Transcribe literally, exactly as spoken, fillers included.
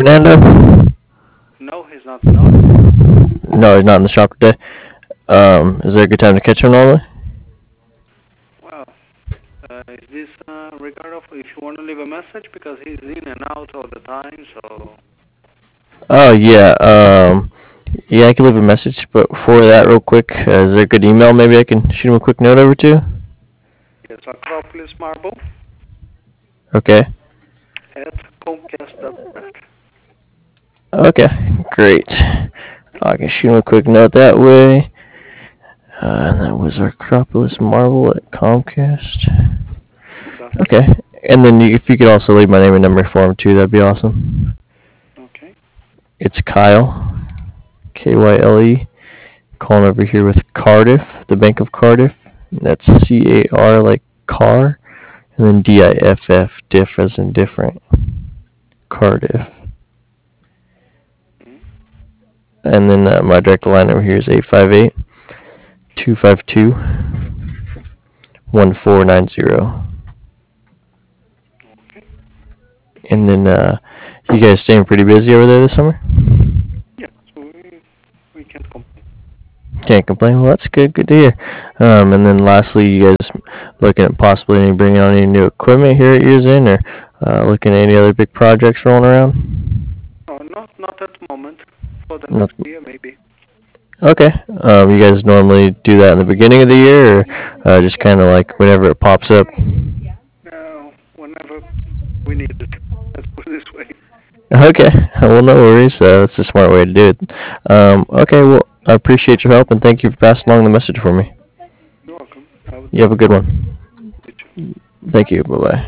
Fernando? No, he's not in office. No, he's not in the shop today. Um, is there a good time to catch him normally? Well, uh, is this uh, regard of if you want to leave a message because he's in and out all the time, so Oh yeah. Um, yeah, I can leave a message, but before that, real quick, uh, is there a good email maybe I can shoot him a quick note over to? yes, Acropolis Marble Okay. at Comcast dot net. Okay. Great. I can shoot him a quick note that way. Uh, and that was Acropolis Marvel at Comcast. That's it. Okay. And then you, if you could also leave my name and number for him too, that'd be awesome. Okay. It's Kyle, K Y L E, calling over here with Cardiff, the Bank of Cardiff. That's C A R like car, and then D I F F, diff as in different. Cardiff. Mm-hmm. And then uh, my direct line over here is eight five eight, two five two, one four nine zero. Okay. And then uh, you guys staying pretty busy over there this summer? Yeah. So we we can't complain. Can't complain. Well, that's good. Good to hear. Um, and then lastly, you guys looking at possibly any, bringing on any new equipment here at Years In, or uh, looking at any other big projects rolling around? No, not not at the moment. For the No. next year, maybe. Okay. Um, you guys normally do that in the beginning of the year, or uh, just kind of like whenever it pops up? No, whenever we need it. Let's put it this way. Okay. Well, no worries. Uh, that's a smart way to do it. Um, okay. Well, I appreciate your help and thank you for passing along the message for me. You're welcome. Have a You have a good one. good day. Thank you. Bye bye.